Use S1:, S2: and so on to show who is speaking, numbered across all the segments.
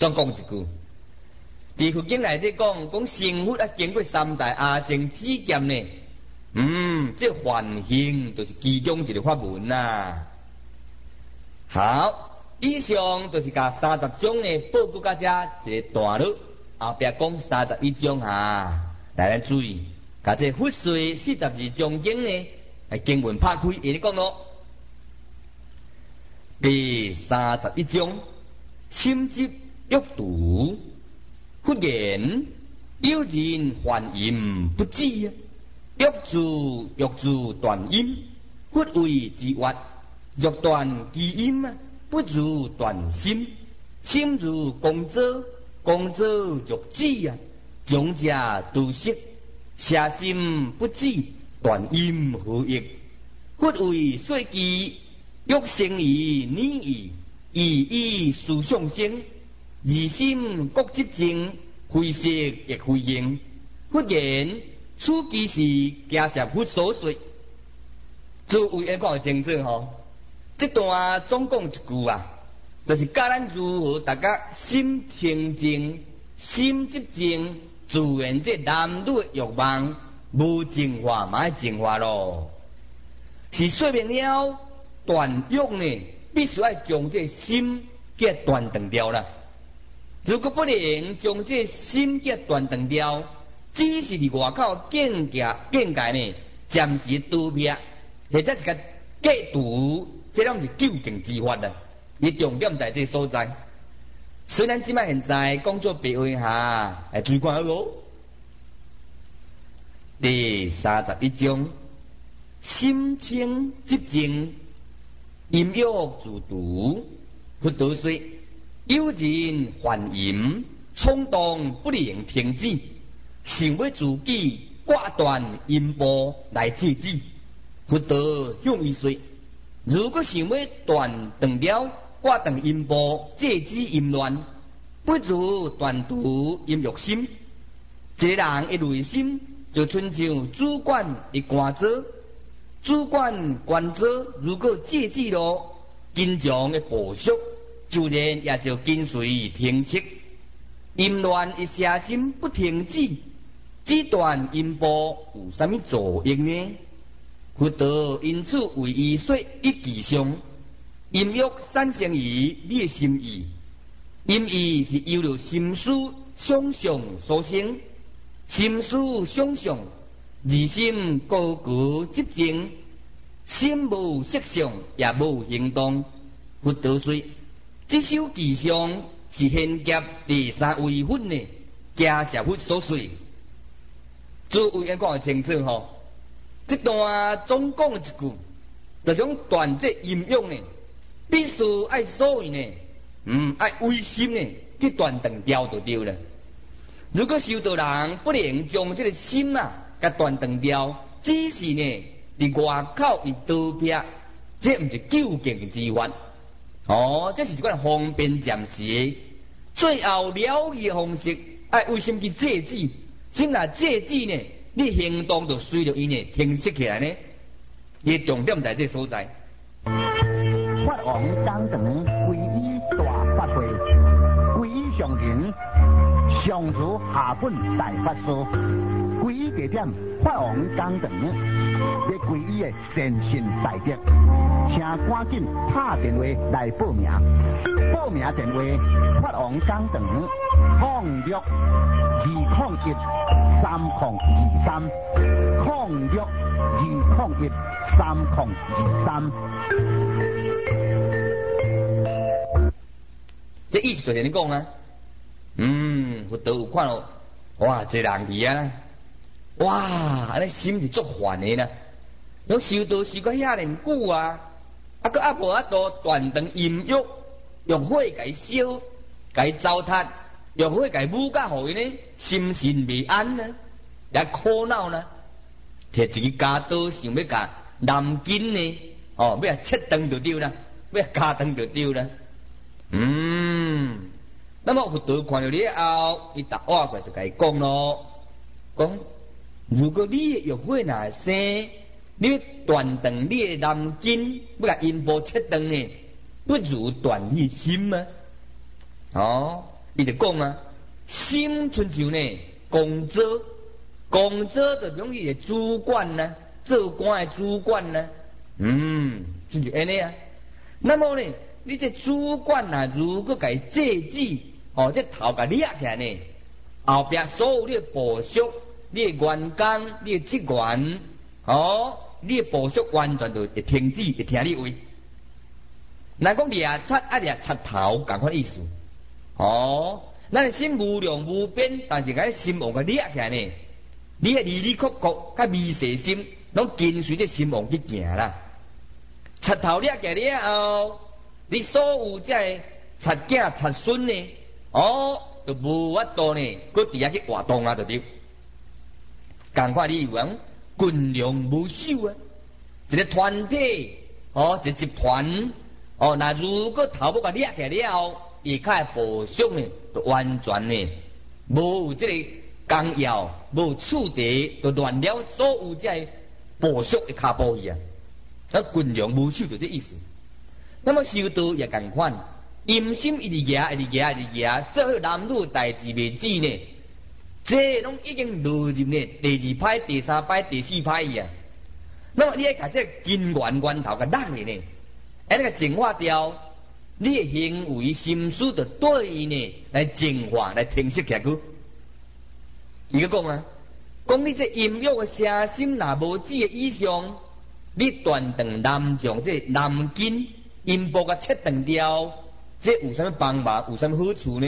S1: 总讲一句，伫佛经内底讲成佛啊，经过三大阿僧只见呢。这梵行就是其中一个法门呐。好，以上就是甲30种呢报告大家一个段落，后壁讲31种啊。来，咱注意，甲这佛税42章经呢，经文拍开，伊咧讲咯。第31章，心执欲毒，忽言有人梵音不止啊，欲自断音，忽为之曰：若断其音啊，不如断心。心如光者，光者若止啊，将者独色。邪心不止，断音何益？忽为说机，欲生于你意，以思想生。二心各执正，非色亦非形。忽言此即是假设佛所说。诸位要讲清楚吼，这段总讲一句啊，就是教咱如何大家心清净、心执正，自然这男女欲望无净化，嘛要净化咯。是说明了断欲呢，必须要将这心给断断掉啦。如果不能将这心给断断掉，只是伫外口境界呢，暂时度灭，或者是个戒毒，这拢是究竟之法啦。伊重点在这所在。虽然即摆现在讲做白话下，注意看好咯。第31章，心清即正，音欲自毒。佛陀说，有人梵音冲动不能停止，想要自己挂断音波来制止。佛陀向伊说，如果想要断了挂断音波，制止淫乱，不如断除淫欲心。一个人的内心就亲像主管的官者，主管官者如果制止了经常的暴俗，自然也就跟随停息。淫乱的邪心不停止，这段音波有什么作用呢？佛陀因此为伊说一句上，音欲产生于你的心意，音意是由着心思想象所生，心思想象，二心高高执正，心无色相也无行动。佛陀说，这首偈上是现劫第三位佛呢，假设佛所说。诸位要讲清楚吼，这段总讲一句，就讲断这阴阳呢，必须爱所谓呢，爱微心呢去断掉就对了。如果修道人不能将这个心啊给断掉，只是呢伫外口以道别，这不是究竟之法。这是一款方便暂时，最后了义的方式，爱为心去制止。心若制止呢，你行动就随着伊呢停息起来呢。伊重点在这所在。
S2: 法王讲堂皈依大法会，皈依上人上如下本大法师，皈依地点法王讲堂，要皈依的善信大德，请赶紧打电话来报名。报名电话：法王讲堂062023，0620233023。
S1: 这意思就是你讲啊，佛陀有看到，哇，这人去啊，哇，安尼心是足烦的啦。拢修道修到遐尼久啊，佫无法度断断淫欲，用火甲伊烧，甲伊糟蹋，用火甲伊捂甲互伊呢，心神未安呢，也苦恼呢。摕一个家刀想要甲南京呢，要切断就对啦，要加断就对啦。那么佛陀看到了后，伊答话过就甲伊讲咯，讲如果你的欲火若生，你要断断你的南京，要甲阴波切断呢，不如断你心啊。 伊就讲啊，心亲像呢公车，公车就容易的主管呢，做官的主管呢，亲像安尼啊。那么呢，你这主管啊，如果甲伊制止，这头甲掠起来呢，后壁所有你的部属、你的员工、你的职员，你的部属完全就会停止，会听你话。若讲掠贼啊掠贼头，共款意思。咱的心无量无边，但是甲心王甲掠起来呢，你的离离曲曲、甲微细心，拢跟随这心王去行啦。贼头掠起来了后，你所有这贼囝贼孙呢，就无法度呢，搁伫遐去活动啊，就对。共款你有讲群龙无首啊，一个团体，一个集团，那如果头要甲掠起来了后，下骹部属呢，就完全呢，无有这个纲要，无处地，就乱了所有这部属的骹步去啊。那群龙无首就这意思。那么修道也共款，阴心一直夹，一直夹，一直夹，做好男女代志未止呢，这拢已经落入呢第二派、第三派、第四派啊。那么你要把这根源源头给拉去呢，那个净化掉。你的行为心思就对伊呢来净化来停息起来。伊个讲啊，讲你这阴欲的邪心若无止的以上，你断断男将这男根阴部甲切断掉，这有啥物帮忙？有啥物好处呢？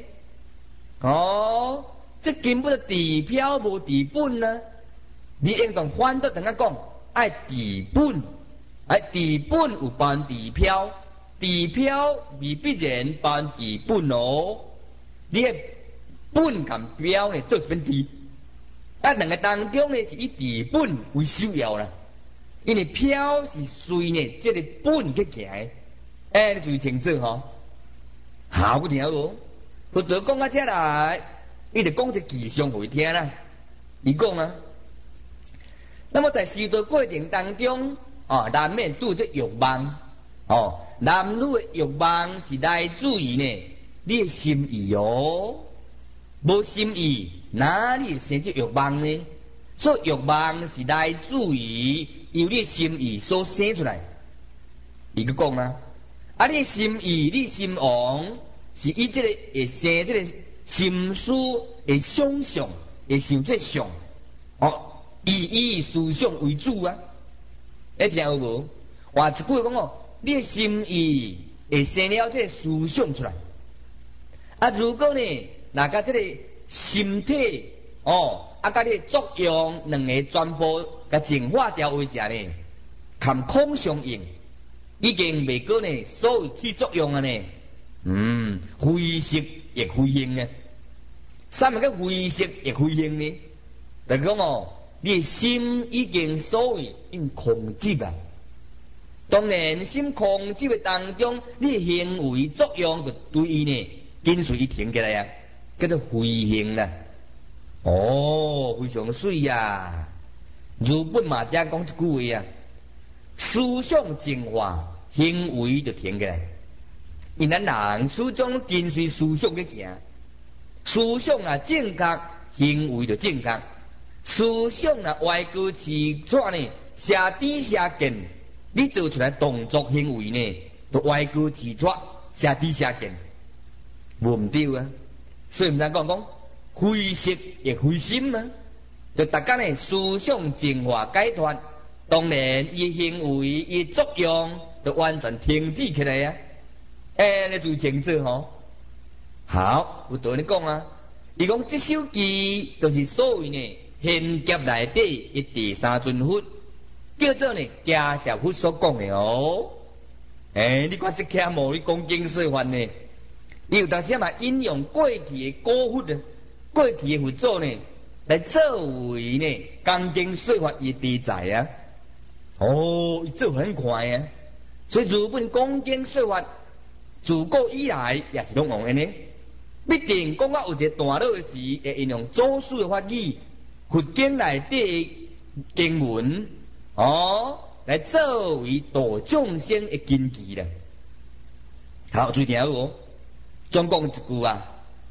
S1: 这根本就治标无治本啊！你应当反倒等下讲，爱治本，治本有办治标。治标未必然办治本你的本甲标呢做一份治，两个当中呢是以治本为首要啦，因为标是随呢这个本去行，你注意清楚好不听无？不得讲到这来，伊就讲一个吉祥会听啦。伊讲啊，那么在修道过程当中，难免拄这欲望。男女的欲望是来自于呢，你的心意无心意，哪里生这欲望呢？所以欲望是来自于由你的心意所生出来。伊个讲啊，你的心意、你心王是以这个会生这个心思会想象，会想这想，以思想为主啊。听有无？换一句讲你的心意会生了这个思想出来。如果呢，那甲这个心体甲你的作用两个全部甲净化掉为者呢，含空相应，已经未过呢所有起作用啊呢，灰色亦灰性啊。啥物叫灰色亦灰性呢？就是讲你的心已经所谓控制啊。当然，心控制的当中，你的行为作用就对伊呢，跟随伊停起来啊，叫做回行啦。非常水啊！日本嘛，只讲一句话啊，思想净化，行为就停起来。因咱人始终跟随思想去行，思想啊正确，行为就正确。思想啊歪歌词怎呢？下底下见。你做出来动作行为呢，都歪歌自抓，下底下见，无唔对啊。所以唔通讲灰色亦灰心啊，就大家呢思想净化解脱，当然伊行为伊作用就完全停止起来啊。你注意清楚好，有道理讲啊，伊讲这首诗就是所谓呢现劫内底一第三尊佛。叫做呢，家小佛所讲的你看释迦牟尼讲经说法呢，伊有当时嘛引用过去的古佛过去的佛祖呢，来作为呢讲经说法的题材啊。伊做很快啊，所以日本讲经说法自古以来也是拢用安尼，必定讲到有一个段落时，会引用祖师的法语，佛经内底的经文。来作为度众生的根基啦。好，注意听总共一句啊，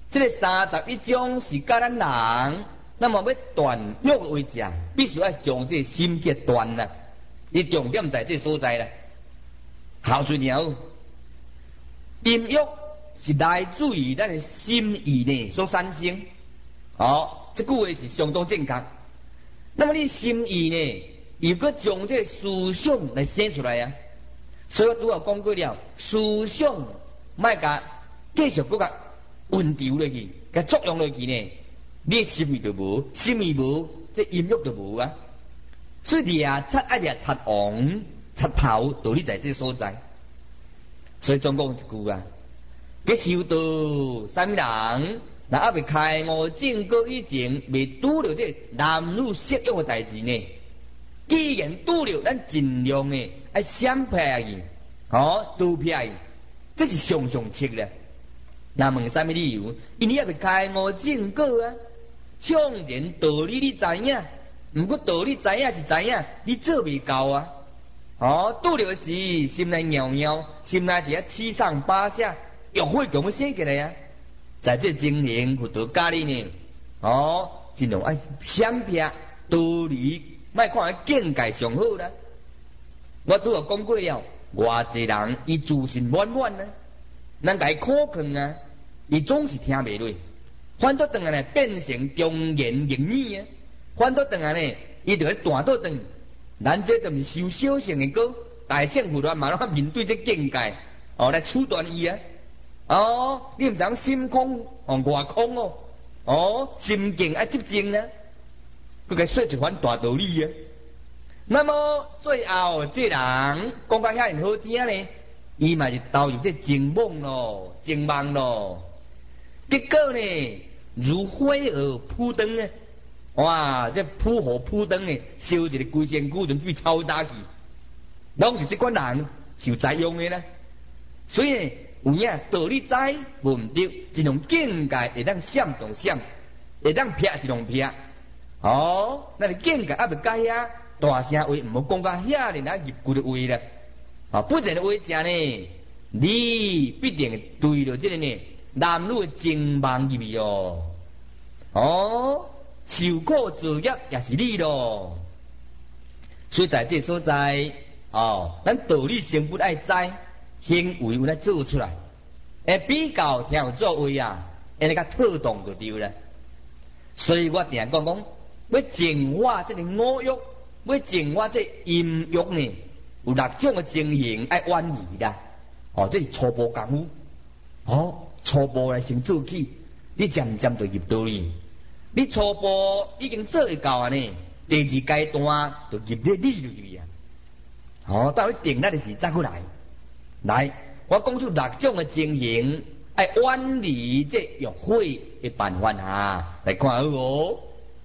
S1: 这个31种是教咱人，那么要断欲为食，必须要将这心结断啦。伊重点在这所在啦。好最了，淫欲是来自于咱的心意呢所产生。这句话是相当正确。那么你心意呢，如果将这思想来生出来啊，所以我拄有讲过了，思想莫甲继续搁甲温调落去，甲作用落去呢，你心意就无，心意无，这淫欲就无啊。所以掠贼爱掠贼王，贼头道理在这所在。所以总讲一句啊，佮修道啥物人，若还未开悟正果以前，未拄着这男女色欲的代志呢。既然拄着，咱尽量呢爱闪避伊，躲避伊，这是上策咧。那问啥物理由？因为还未开悟正果啊。纵然道理你知影，毋过道理知影是知影，你做未够啊。拄着时心内尿尿，心内伫遐七上八下，欲火强要生起来啊！在这精灵佛道教你呢，尽量爱闪避道理，莫看境界上好啦。我拄有讲过了，偌济人伊自信满满啊，咱甲伊苛刻啊，伊总是听袂落，反倒转来呢变成忠言逆耳啊，反倒转来呢，伊就咧弹倒转。咱这都毋是修小乘的歌，大乘佛法嘛拢面对这境界，来处断伊啊。你毋知心空外空心境爱接近啊，佮佮说一番大道理啊。那么最后这人讲到遐好听呢，伊嘛是投入这情梦咯，情梦咯，结果呢如火而扑灯啊！哇！这扑火扑灯的，烧一个规身躯就被抄打去，拢是这款人受栽用的啦。所以呢，有影道理知无毋对，一种境界会当闪动闪，会当撇一种撇。咱的境界还未到遐大声话，毋好讲到遐呢，咱入骨的话啦。不然的话讲呢，你必定对着这个呢男女的情梦入去受苦作业也是你咯，所以在这所在，咱道理成本爱知，行为有来做出来，比较听有作为啊，那个特动就对了。所以我定讲，要净化这个五欲，要净化这淫欲呢，有6种的情形爱远离啦。这是初步功夫，初步来先做起，你渐渐就入道理。你初步已经做会到啊呢，第2阶段就入咧理入去啊。到你定那就是再过来，我讲出6种的情形，爱远离这欲火的办法啊，来看好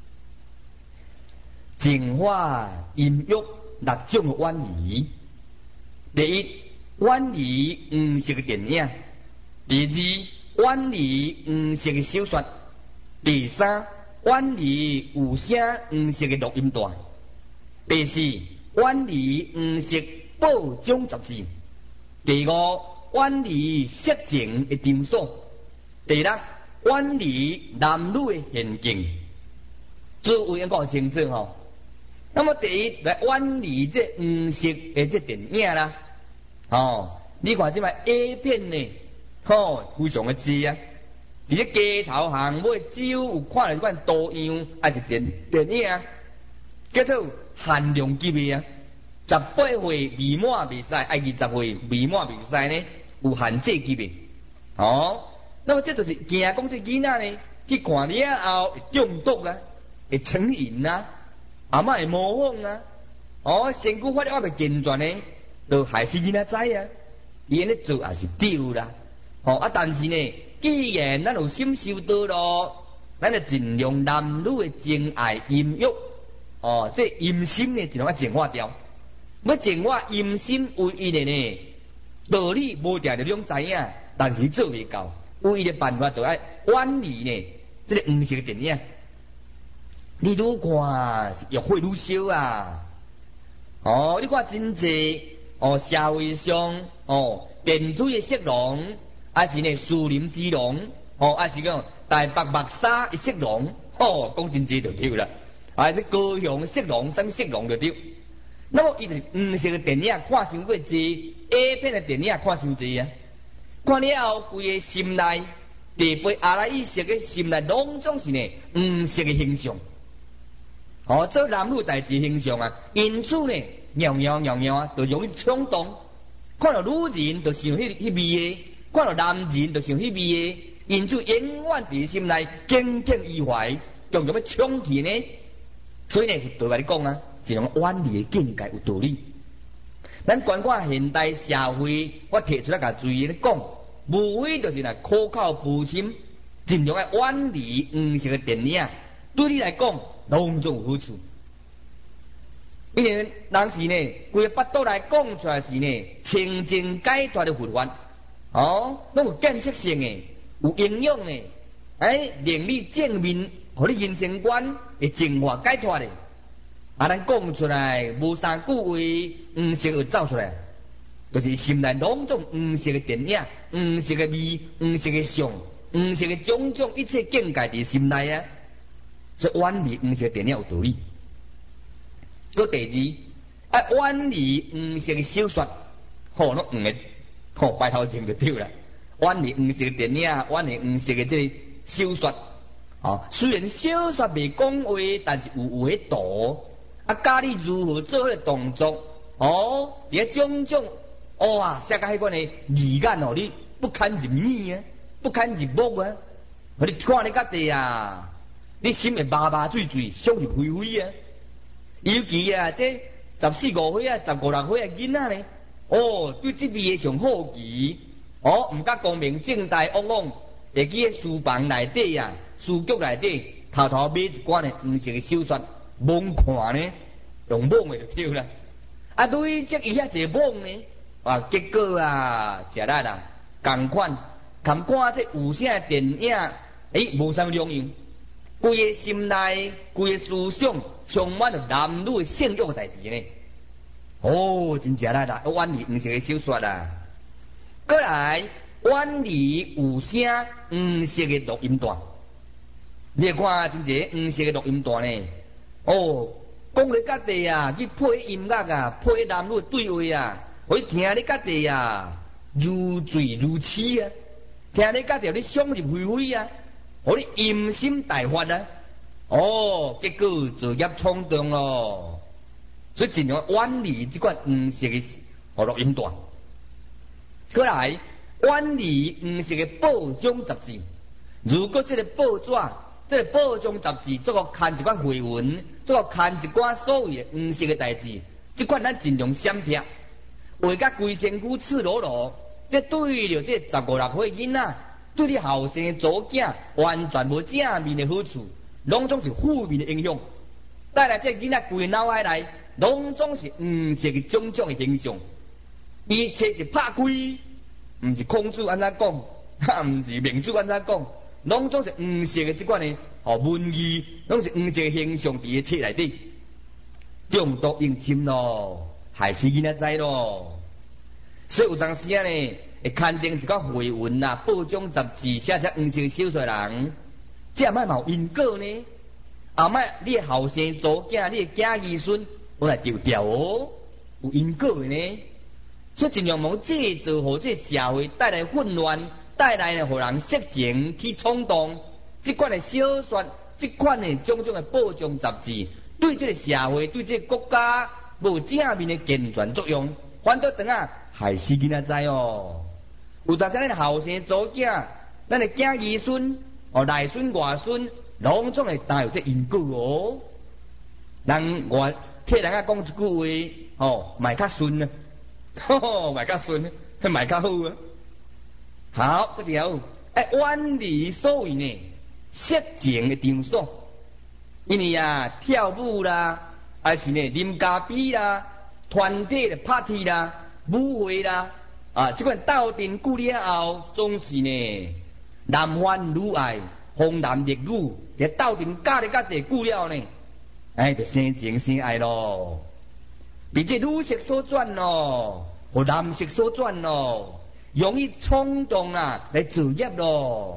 S1: 净化淫欲6种的远离。第一，远离黄色的电影；第2，远离黄色的小说；第3，远离有声黄色的录音带；第4，远离黄色报章杂志；第5，远离色情的场所；第6，远离男女的陷阱。诸位应该清楚那么第一来远离这黄色的这电影啦。你看这摆 A 片呢，非常的多啊。伫咧街头巷尾只要有看到这款图样，还是电影啊，叫做限量级的啊。18岁未满未使，爱20岁未满未使呢，有限制级的。那么这就是惊讲这囡仔呢，去看了后会中毒啊，会成瘾啊，阿妈会模仿啊，身躯发力还未健全呢，就害死囡仔仔啊。伊安尼做也是对啦，但是呢，既然咱有心修道咯，咱就尽量男女的情爱淫欲，这淫心呢，尽量要净化掉。要净化淫心，唯一的呢，道理无定就拢知影，但是做未到，唯一的办法就要远离呢，这个黄色的电影。你愈看欲火愈烧啊！你看真济社会上电梯的色龙，还是呢树林之龙， 还是讲大白白沙一色龙，讲真济就对啦。这高雄色龙，什么色龙就对。那么伊就是黄色的电影看伤过济 ，A 片的电影看伤济啊。看了后，规个心内地被阿拉意识嘅心内拢总是呢黄色嘅形象。做男女代志形象啊，因此呢，尿啊，就容易冲动。看到女人就想迄味嘅，看到男人就想迄味嘅，因此永远伫心内耿耿于怀，常常要冲去呢。所以呢，对我来讲啊，一种远离的境界有道理。咱观看现代社会，我提出来甲注意咧讲，无非就是呢苦口婆心，尽量要远离黄色的电影。对你来讲，拢总有好处。因为人是呢，规个巴肚来讲出来是呢，清净解脱的佛法，拢有建设性的，有营养的，令你正面，互你人生观会净化解脱的。咱讲出来无三句话，黄色就走出来，就是心内拢种黄色的电影、黄色的味、黄色的相、黄色的种种一切境界伫心内啊。所以远离黄色电影有道理。个第二，远离黄色的小说，拢黄的，白头前就对啦。远离黄色的电影，远离黄色的这个小说。虽然小说未讲话，但是有迄图，教你如何做迄个动作，伫种种，写到迄款的字眼你不堪入耳啊，不堪入目啊，互你看你家己啊。你心会麻麻醉醉，想入非非啊！尤其啊，这14、15岁啊，15、16岁啊囡仔呢，对这味上好奇，唔敢光明正大往往会去书房内底啊，书局内底偷偷买一罐的黄色的小说，蒙看呢，用蒙的就对啦。对这伊遐一蒙呢，结果啊，食力啦，同款看这有啥电影，无啥两样。规个心内，规个思想充满了男女的性欲的代志呢。真正啦，远离黄色的小说啦。过来，远离有声黄色的录音带。你看真济黄色的录音带呢？讲你家己啊，去配音乐啊，配男女对话啊，我听你家己啊，如醉如痴啊，听你家己你想入非非啊。互你淫心大发啊！结果作业冲动咯，所以尽量远离这款黄色的录音带。过来，远离黄色的报章杂志。如果这个报纸、这个报章杂志做个看一款绘文，做个看一寡所谓的黄色的代志，这款咱尽量闪避。画甲规身躯赤裸裸，这对着这15、16岁囡仔。对你后生的祖囝完全无正面的好处，拢总是负面的影响。带来这囡仔规脑海内，拢总是黄色的种种的形象。一切是拍开，唔是孔子安怎讲，唔是明子安怎讲，拢总是黄色的这款的文字，拢是黄色的形象伫个册内底，中毒用侵咯，害死囡仔仔咯。所以有当时啊呢。会刊登一个绘文啊，报章杂志写只黄色小说人，这卖嘛有因果呢。后摆你后生祖囝，你仔儿孙，我来丢掉有因果的呢。所以尽量莫制造互这社会带来混乱，带来呢互人色情去冲动。这款的小说，这款的种种的报章杂志，对这个社会、对这个国家无正面的健全作用，反倒等害死囡仔仔哦。有当时咱后生祖囝，咱的囝儿孙、内孙外孙，拢总会带有这因果哦。人替人讲一句话，卖较顺啊，卖较顺，卖较好啊。好，不条，远离所谓呢色情的场所，因为跳舞啦，还是呢啉咖啡啦，团体的 party 啦，舞会啦。这款斗阵久了后，总是呢男欢女爱，红男绿女，这斗阵加咧较济久了呢，就生情生爱咯。被这女色所转咯，和男色所转咯，容易冲动来作业咯。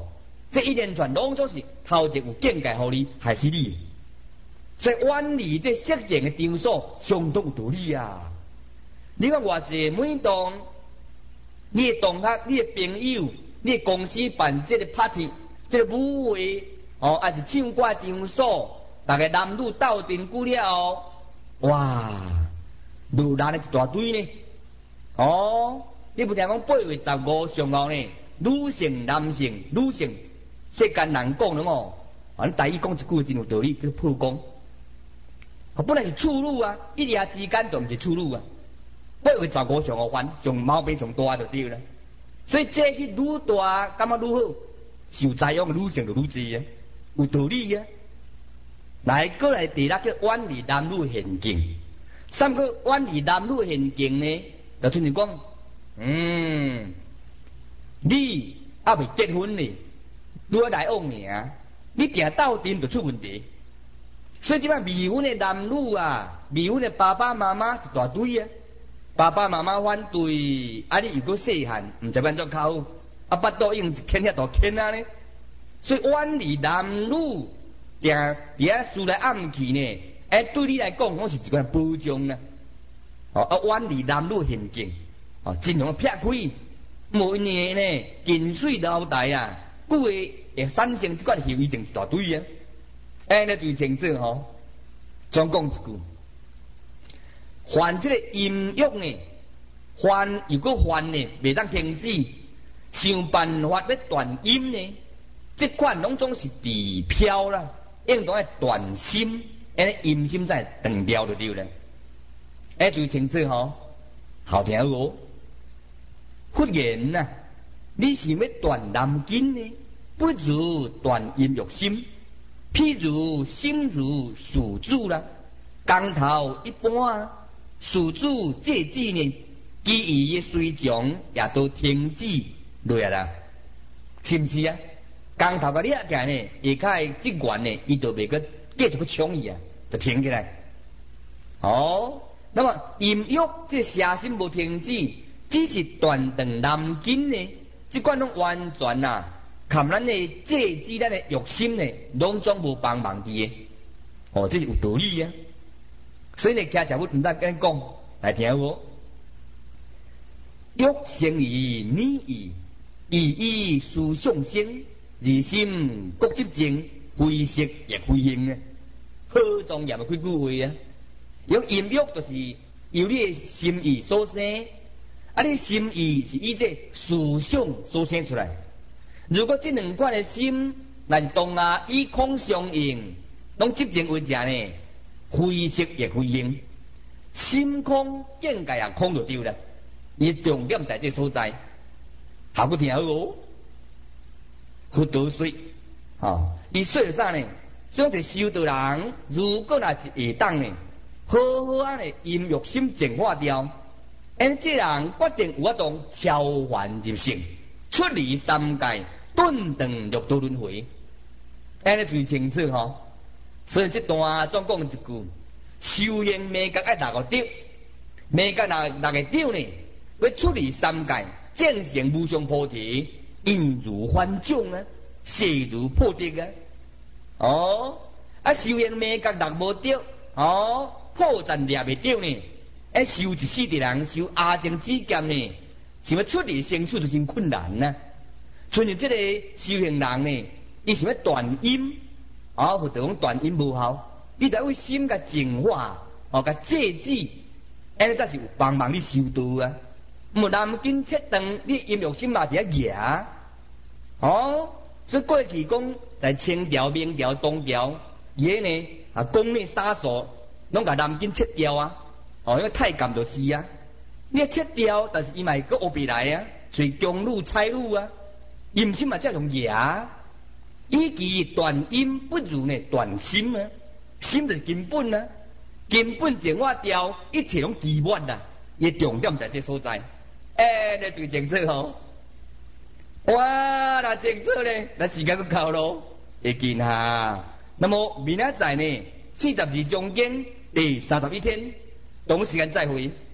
S1: 这一连串拢总是头一有境界互你，还是你？所以远离这色情的场所，相当有道理啊！你看偌济每当你的同学、你的朋友、你的公司办这个 party、这个舞会，还是唱歌场所，大家男女斗阵久了后，哇，女人的一大堆呢。你不听讲8月15上午呢？女性、男性、女性，世间人讲了咱台语讲一句真有道理，叫破功。本来是处女啊，一夜之间就唔是处女啊。8月15上午烦，上毛病上大就对了。所以这去愈大，感觉愈好，受栽养的女性就愈多啊，有道理啊。过来第六叫远离男女陷阱，三个远离男女陷阱呢，就像是讲，你还未结婚呢，愈来往呢，你定斗阵就出问题。所以即摆未婚的男女啊，未婚的爸爸妈妈一大堆啊，爸爸妈妈反对，你又搁细汉，唔知安怎靠，巴肚已经牵遐大牵啊呢。所以远离男女，定伫遐思来暗去呢，对你来讲，我是一个保障啊。远离男女陷阱，尽量撇开，无因为呢，近水楼台啊，久会产生即款后遗症一大堆啊。那就清楚总讲一句，犯这个淫欲呢，犯如果犯呢，未当停止，想办法要断淫呢，这款拢总是治飘啦，应当要断心，淫心才断掉就对了。就清楚好听忽然呐，你是要断男根呢，不如断淫欲心。譬如心如宿主啦，工头一般，宿主戒指呢，其余的随从也都停止落来啦，是不是啊？工头个掠起来呢，下骹职员呢，伊就袂个继续去抢伊啊，就停起来。那么淫欲这邪心无停止，只是断断男根呢，这款拢完全啊。看咱的戒指，咱的欲心呢，拢总无帮忙的。这是有道理啊。所以呢，听社会唔知跟讲来听我。欲生于女意，意思想生，二心各执正，非色亦非性啊。好庄严的几句话啊。用淫欲就是由你的心意所生，你心意是以这思想所生出来。如果这两款的心，乃是同以空相应，拢执正为正呢，非色亦非性，心空境界也空就对了。伊重点在这所在，下个听好佛陀说，伊说了啥呢？说一修道人，如果若是会当呢，好好呢阴欲心净化掉，这人决定有法度超凡入圣，出离三界。顿顿六道轮回，最清楚所以这段总讲一句，修行美觉爱哪个对，美觉哪个对呢？要出离三界，正成无上菩提，应如反种啊，势如破竹啊。修行美觉哪无对，破绽掠未对呢？修一世的人修阿僧只剑呢，想要出离生死就真困难啊。像这个修行人呢，伊想要断阴，或者讲断阴无效，你得为心甲净化，甲戒止，才是有帮忙你修道啊。无南京切断，你阴欲心嘛伫遐野所以过去讲在清朝、明朝、东朝，伊呢宫内杀手拢甲南京切掉啊，因为太监就是啊，你切掉，但是伊嘛会搁学别来啊，随宫女、差女啊。阴心嘛，这种野，与其断阴，不如呢断心啊。心就是根本啊，根本净化掉，一切拢基本啦。伊重点在这所在，你最清楚哇，那清楚咧，那时间要到咯，会见哈。那么明仔载呢，42中间第31天，同时间再会。